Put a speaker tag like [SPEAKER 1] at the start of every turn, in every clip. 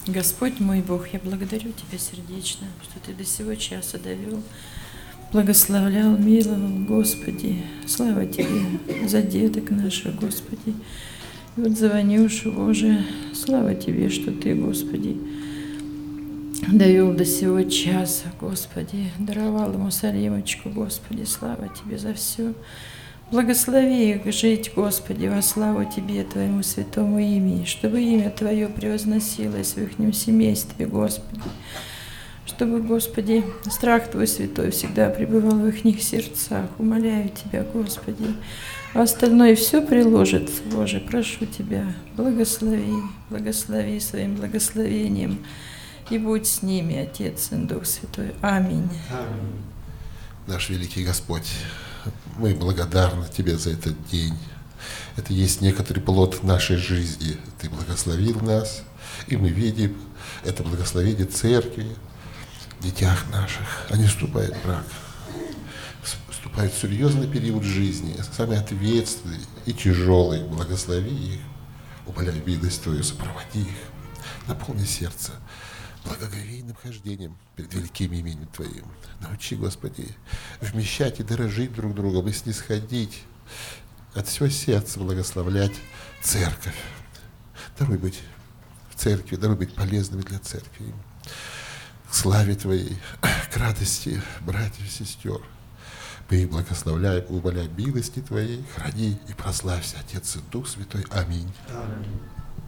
[SPEAKER 1] Господь мой Бог, я благодарю Тебя сердечно, что Ты до сего часа довел, благословлял, миловал, Господи. Слава Тебе за деток наших, Господи. И вот за Ванюшу, Боже, слава Тебе, что Ты, Господи, довел до сего часа, Господи, даровал ему Салимочку, Господи, слава Тебе за все. Благослови их жить, Господи, во славу Тебе, Твоему святому имени, чтобы имя Твое превозносилось в их семействе, Господи. Чтобы, Господи, страх Твой святой всегда пребывал в их сердцах. Умоляю Тебя, Господи. А остальное все приложит, Боже, прошу Тебя, благослови, благослови своим благословением. И будь с ними, Отец и Дух Святой. Аминь.
[SPEAKER 2] Аминь. Наш великий Господь, мы благодарны Тебе за этот день. Это есть некоторый плод нашей жизни. Ты благословил нас, и мы видим это благословение церкви, детях наших. Они вступают в брак, вступают в серьезный период жизни, самый ответственный и тяжелый. Благослови их, умоляй милость Твою, сопроводи их, наполни сердце благоговейным хождением перед великим именем Твоим. Научи, Господи, вмещать и дорожить друг другом, и снисходить, от всего сердца благословлять церковь. Даруй быть в церкви, даруй быть полезными для церкви. К славе Твоей, к радости братьев и сестер. Мы их благословляем, умоляем милости Твоей, храни и прославься, Отец и Дух Святой. Аминь.
[SPEAKER 3] Аминь.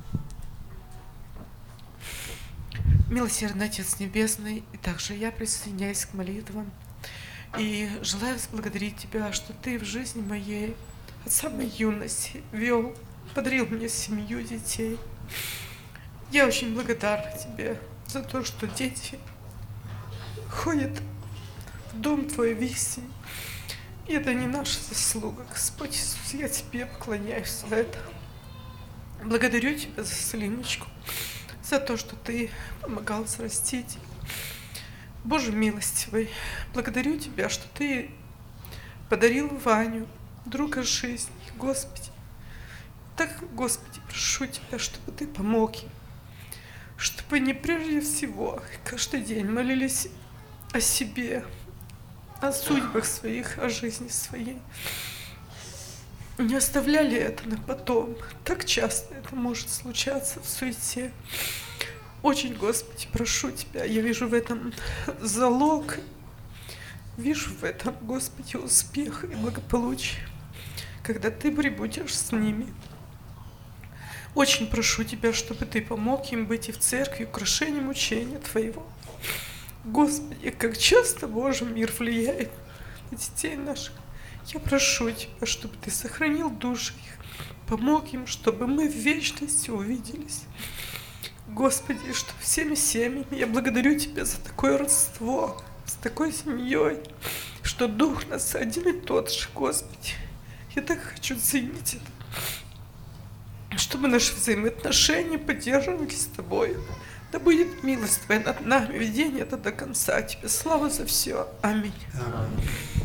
[SPEAKER 3] Милосердный Отец Небесный, и также я присоединяюсь к молитвам и желаю благодарить Тебя, что Ты в жизни моей от самой юности вел, подарил мне семью детей. Я очень благодарна Тебе за то, что дети ходят в дом Твой весь. И это не наша заслуга, Господь Иисус, я Тебе поклоняюсь за это. Благодарю Тебя за Салимочку, за то, что Ты помогал срастить. Боже милостивый, благодарю Тебя, что Ты подарил Ваню, друга жизни, Господи. Так, Господи, прошу Тебя, чтобы Ты помог им, чтобы они прежде всего каждый день молились о себе, о судьбах своих, о жизни своей. Не оставляли это на потом. Так часто это может случаться в суете. Очень, Господи, прошу Тебя, я вижу в этом залог, вижу в этом, Господи, успех и благополучие, когда Ты прибудешь с ними. Очень прошу Тебя, чтобы Ты помог им быть и в церкви украшением учения Твоего. Господи, как часто, Боже, мир влияет на детей наших. Я прошу Тебя, чтобы Ты сохранил души их, помог им, чтобы мы в вечности увиделись. Господи, что всеми семьями я благодарю Тебя за такое родство, с такой семьей, что дух нас один и тот же, Господи. Я так хочу ценить это, чтобы наши взаимоотношения поддерживались с Тобой. Да будет милость Твоя над нами, ведение это до конца. Тебе слава за все. Аминь.
[SPEAKER 2] Аминь.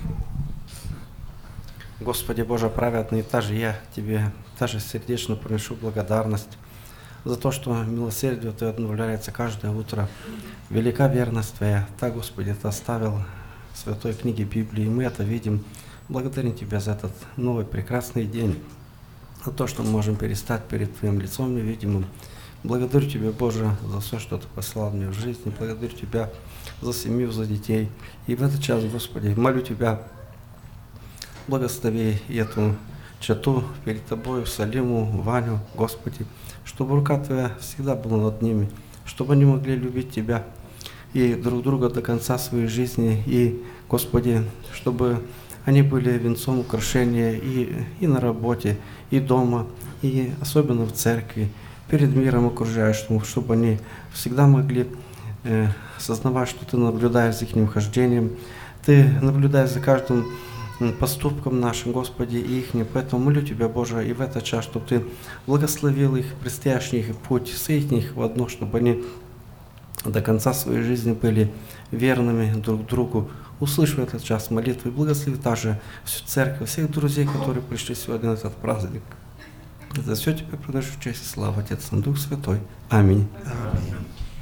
[SPEAKER 4] Господи Боже праведный, также я Тебе сердечно приношу благодарность за то, что милосердие Твое обновляется каждое утро. Велика верность Твоя. Так, Господи, Ты оставил в Святой книге Библии, и мы это видим. Благодарим Тебя за этот новый прекрасный день, за то, что мы можем перестать перед Твоим лицом невидимым. Благодарю Тебя, Боже, за все, что Ты послал мне в жизни. Благодарю Тебя за семью, за детей. И в этот час, Господи, молю Тебя, благослови эту чату перед Тобою, Салиму, Ваню, Господи, чтобы рука Твоя всегда была над ними, чтобы они могли любить Тебя и друг друга до конца своей жизни. И, Господи, чтобы они были венцом украшения и на работе, и дома, и особенно в церкви, перед миром окружающим, чтобы они всегда могли сознавать, что Ты наблюдаешь за их хождением, Ты наблюдаешь за каждым поступкам нашим, Господи, и их. Поэтому молю Тебя, Боже, и в этот час, чтобы Ты благословил их предстоящий их путь, соедини их в одно, чтобы они до конца своей жизни были верными друг другу. Услышь в этот час молитву и благослови также всю церковь, всех друзей, которые пришли сегодня на этот праздник. За все Тебе приношу честь и славу, Отец и Дух Святой. Аминь.
[SPEAKER 2] Аминь.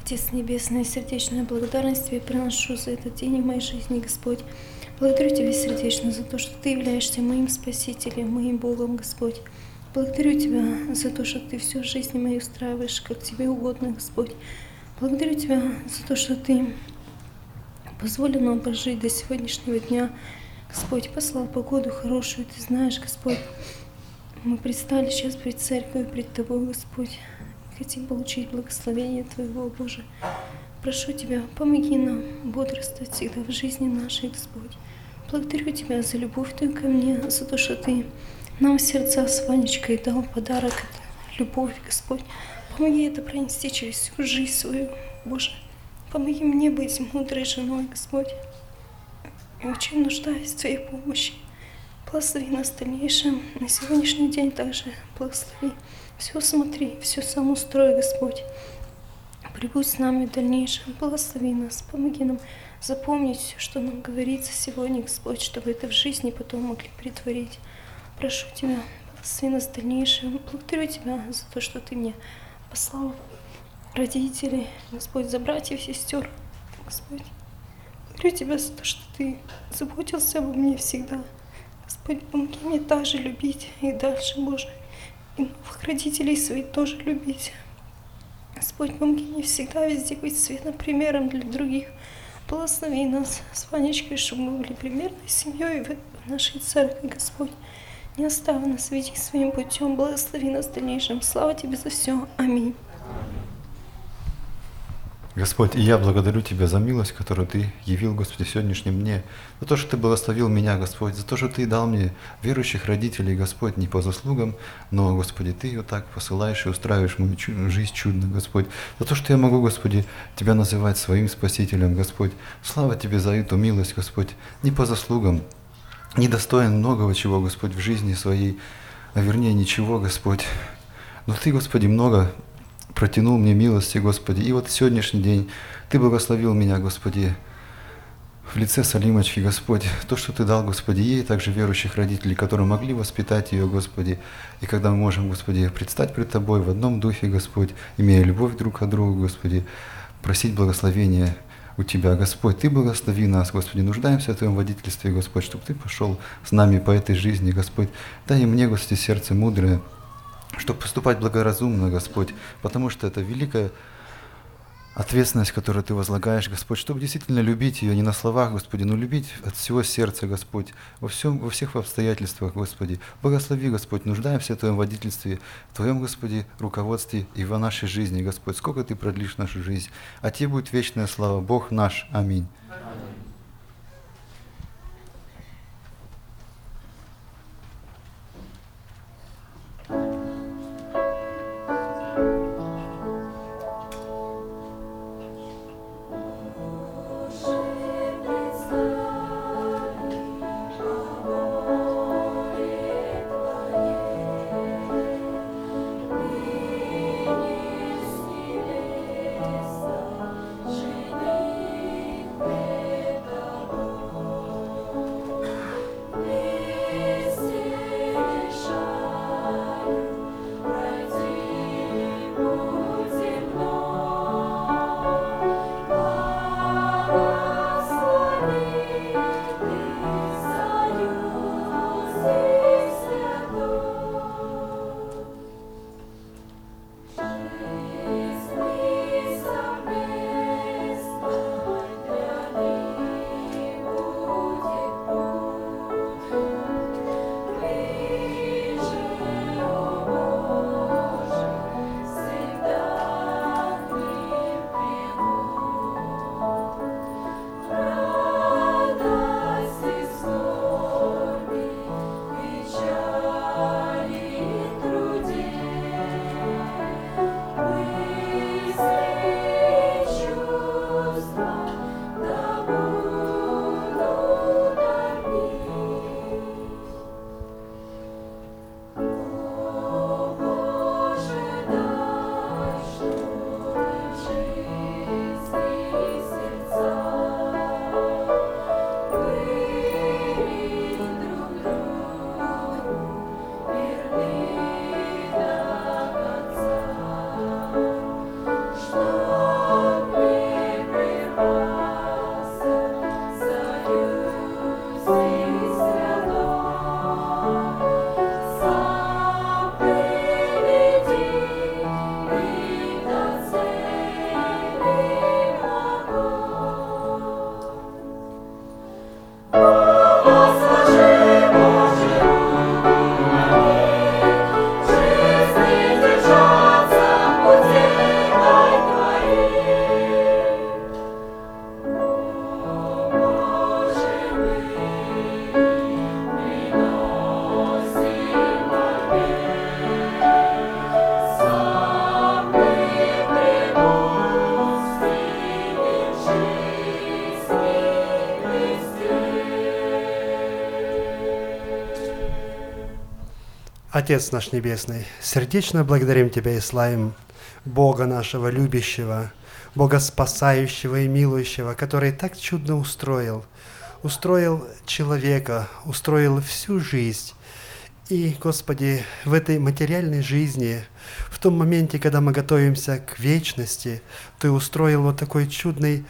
[SPEAKER 5] Отец Небесный, сердечную благодарность Тебе приношу за этот день в моей жизни, Господь. Благодарю Тебя сердечно за то, что Ты являешься моим Спасителем, моим Богом, Господь. Благодарю Тебя за то, что Ты всю жизнь мою устраиваешь, как Тебе угодно, Господь. Благодарю Тебя за то, что Ты позволил нам прожить до сегодняшнего дня. Господь, послал погоду хорошую, Ты знаешь, Господь. Мы предстали сейчас перед Церковью, пред Тобой, Господь. Хотим получить благословение Твоего, Боже. Прошу Тебя, помоги нам бодрствовать всегда в жизни нашей, Господь. Благодарю Тебя за любовь Твою ко мне, за то, что Ты нам в сердца с Ванечкой дал подарок, это любовь, Господь. Помоги это пронести через всю жизнь свою, Боже. Помоги мне быть мудрой женой, Господь. Я очень нуждаюсь в Твоей помощи. Благослови нас в дальнейшем. На сегодняшний день также благослови. Все смотри, все сам устрой, Господь. Прибудь с нами в дальнейшем. Благослови нас. Помоги нам запомнить все, что нам говорится сегодня, Господь, чтобы это в жизни потом могли притворить. Прошу Тебя, благослови нас в дальнейшем. Благодарю Тебя за то, что Ты мне послал родителей, Господь, за братьев и сестер, Господь. Благодарю Тебя за то, что Ты заботился обо мне всегда. Господь, помоги мне также любить и дальше, Боже, и новых родителей своих тоже любить. Господь, помоги мне всегда везде быть светлым примером для других. Благослови нас с Ванечкой, чтобы мы были примерной семьей в нашей церкви, Господь. Не оставь нас, веди своим путем, благослови нас в дальнейшем. Слава Тебе за все. Аминь.
[SPEAKER 6] Господь, и я благодарю Тебя за милость, которую Ты явил, Господи, в сегодняшнем дне, за то, что Ты благословил меня, Господь, за то, что Ты дал мне верующих родителей, Господь, не по заслугам, но, Господи, Ты вот так посылаешь и устраиваешь мою жизнь чудно, Господь, за то, что я могу, Господи, Тебя называть своим Спасителем, Господь. Слава Тебе за эту милость, Господь, не по заслугам, не достоин многого чего, Господь, в жизни своей, а вернее ничего, Господь, но Ты, Господи, много протянул мне милости, Господи. И вот сегодняшний день Ты благословил меня, Господи, в лице Салимочки, Господь. То, что Ты дал, Господи, ей, также верующих родителей, которые могли воспитать ее, Господи. И когда мы можем, Господи, предстать пред Тобой в одном духе, Господь, имея любовь друг к другу, Господи, просить благословения у Тебя, Господь. Ты благослови нас, Господи. Нуждаемся в Твоем водительстве, Господь, чтобы Ты пошел с нами по этой жизни, Господь. Дай и мне, Господи, сердце мудрое, чтобы поступать благоразумно, Господь, потому что это великая ответственность, которую Ты возлагаешь, Господь, чтобы действительно любить ее не на словах, Господи, но любить от всего сердца, Господь, во всех обстоятельствах, Господи. Благослови, Господь, нуждаемся в Твоем водительстве, в Твоем, Господи, руководстве и в нашей жизни, Господь. Сколько Ты продлишь нашу жизнь, а Тебе будет вечная слава, Бог наш. Аминь.
[SPEAKER 7] Живи Отец наш Небесный, сердечно благодарим Тебя и славим Бога нашего любящего, Бога спасающего и милующего, который так чудно устроил человека, устроил всю жизнь. И, Господи, в этой материальной жизни, в том моменте, когда мы готовимся к вечности, Ты устроил вот такой чудный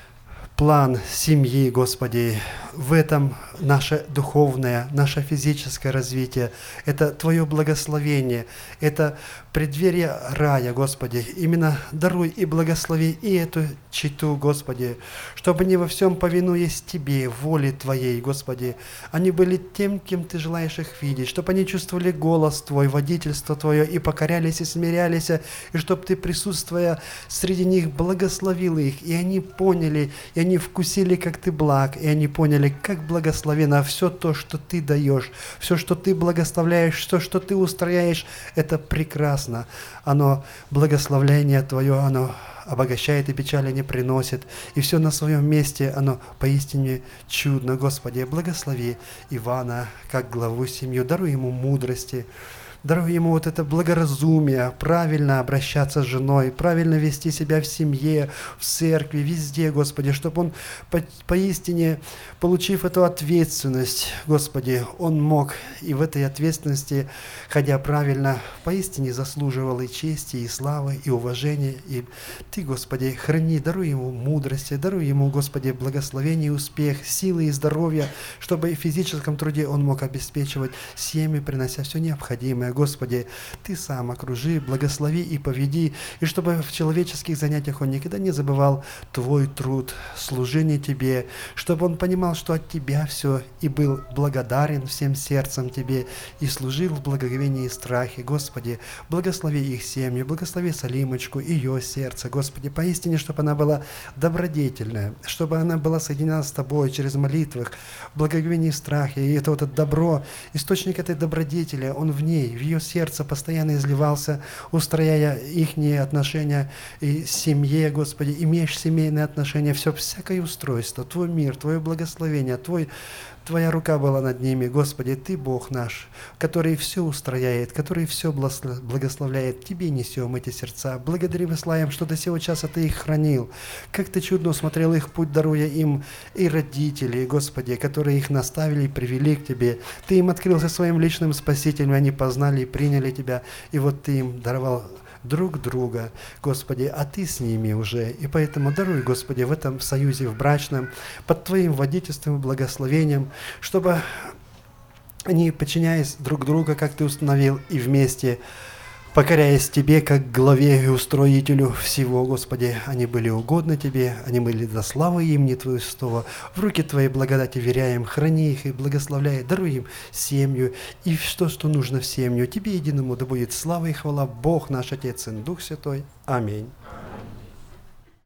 [SPEAKER 7] план семьи, Господи. В этом наше духовное, наше физическое развитие. Это Твое благословение, это преддверие рая, Господи. Именно даруй и благослови и эту чету, Господи, чтобы они во всем, повинуясь Тебе, воле Твоей, Господи, они были тем, кем Ты желаешь их видеть, чтобы они чувствовали голос Твой, водительство Твое, и покорялись, и смирялись, и чтобы Ты, присутствуя среди них, благословил их, и они поняли, и они вкусили, как Ты благ, и они поняли, как благословено все то, что Ты даешь, все, что Ты благословляешь, все, что Ты устрояешь, это прекрасно. Оно, благословление Твое, оно обогащает и печали не приносит, и все на своем месте, оно поистине чудно. Господи, благослови Ивана, как главу семью, даруй ему мудрости, даруй ему вот это благоразумие, правильно обращаться с женой, правильно вести себя в семье, в церкви, везде, Господи, чтобы он поистине, получив эту ответственность, Господи, он мог и в этой ответственности, ходя правильно, поистине заслуживал и чести, и славы, и уважения. И Ты, Господи, храни, даруй ему мудрости, даруй ему, Господи, благословение, успех, силы и здоровье, чтобы в физическом труде он мог обеспечивать семьи, принося все необходимое. Господи, Ты сам окружи, благослови и поведи, и чтобы в человеческих занятиях он никогда не забывал Твой труд, служение Тебе, чтобы он понимал, что от Тебя все, и был благодарен всем сердцем Тебе, и служил в благоговении и страхе. Господи, благослови их семьи, благослови Салимочку, ее сердце, Господи, поистине, чтобы она была добродетельная, чтобы она была соединена с Тобой через молитвы, в благоговении и страхе, и это вот это добро, источник этой добродетели, он в ней, в ее сердце постоянно изливался, устрояя ихние отношения и семье, Господи, имеешь семейные отношения, все, всякое устройство, Твой мир, Твое благословение, Твоя рука была над ними, Господи, Ты Бог наш, который все устрояет, который все благословляет. Тебе несем эти сердца. Благодарим и славим, что до сего часа Ты их хранил. Как Ты чудно усмотрел их путь, даруя им и родителей, Господи, которые их наставили и привели к Тебе. Ты им открылся своим личным Спасителем, они познали и приняли Тебя, и вот Ты им даровал друг друга, Господи, а Ты с ними уже. И поэтому даруй, Господи, в этом союзе, в брачном, под Твоим водительством и благословением, чтобы они, подчиняясь друг другу, как Ты установил, и вместе, покоряясь Тебе, как главе и устроителю всего, Господи, они были угодны Тебе, они были до славы имени Твоего. В руки Твоей благодати веряем, храни их и благословляй, даруй им семью и что нужно в семью. Тебе единому да будет слава и хвала, Бог наш Отец и Дух Святой. Аминь.